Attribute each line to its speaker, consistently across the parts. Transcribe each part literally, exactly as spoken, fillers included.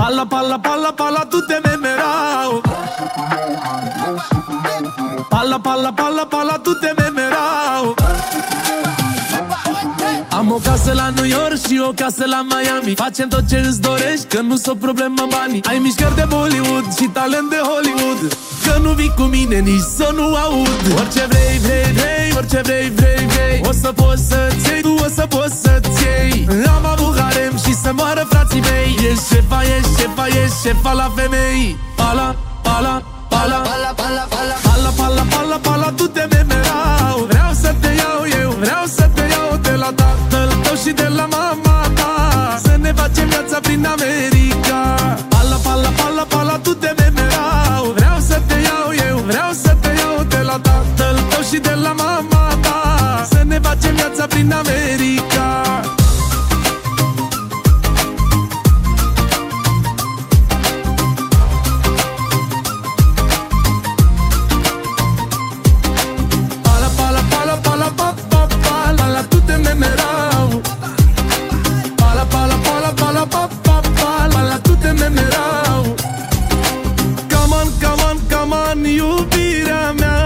Speaker 1: Pala, pala, pala, pala, tu te memerau. Pala, pala, pala, pala, tu te memerau. Am o casă la New York și o casă la Miami. Facem tot ce îți dorești, că nu s-o problemă banii. Ai mișcări de Bollywood și talent de Hollywood, că nu vii cu mine nici să nu aud. Orice vrei, vrei, vrei, orice vrei, vrei, vrei. O să poți să-ți iei, tu o să poți să-ți iei. Am avut harem și să moară frații mei. Ești șefa, ești șefa, ești șefa la femei. Pala, pala, pala, pala, pala, pala, pala, pala, pala, pala, tu te memerau. Vreau să te iau eu, vreau să te iau de la tatăl tău și de la mama ta, să ne facem viața prin America. Pala, pala, pala, pala, tu te memerau. Vreau să te iau eu, vreau să te iau de la tatăl tău și de la mama ta, să ne facem viața prin America. Iubirea mea,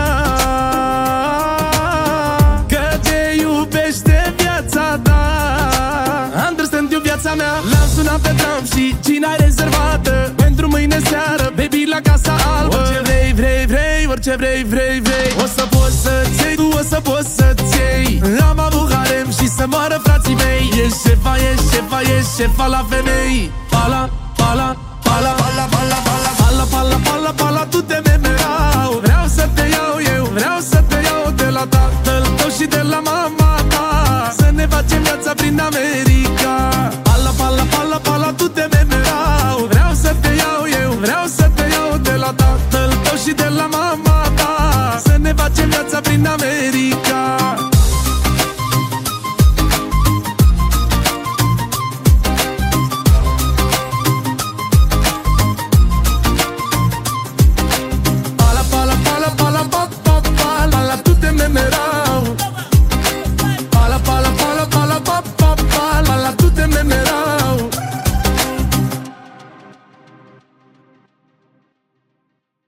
Speaker 1: că te iubește viața ta. Understand, eu viața mea. L-am sunat pe drum și cina e rezervată pentru mâine seară, baby, la Casa Albă. Orice vrei, vrei, vrei, orice vrei, vrei, vrei. O să poți să-ți iei, tu o să poți să-ți iei. Am avut harem și să moară frații mei. Ești șefa, ești șefa, ești șefa la femei. Pala, pala, pala, pala, pala, pala, pala, pala, pala, pala, tu te memerau. Vreau să te iau eu, vreau să te iau de la tatăl tău și de la mama ta, să ne facem viața prin America. Pala, pala, pala, pala, tu te memerau. Vreau să te iau eu, vreau să te iau de la tatăl tău și de la mama ta, să ne facem viața prin America.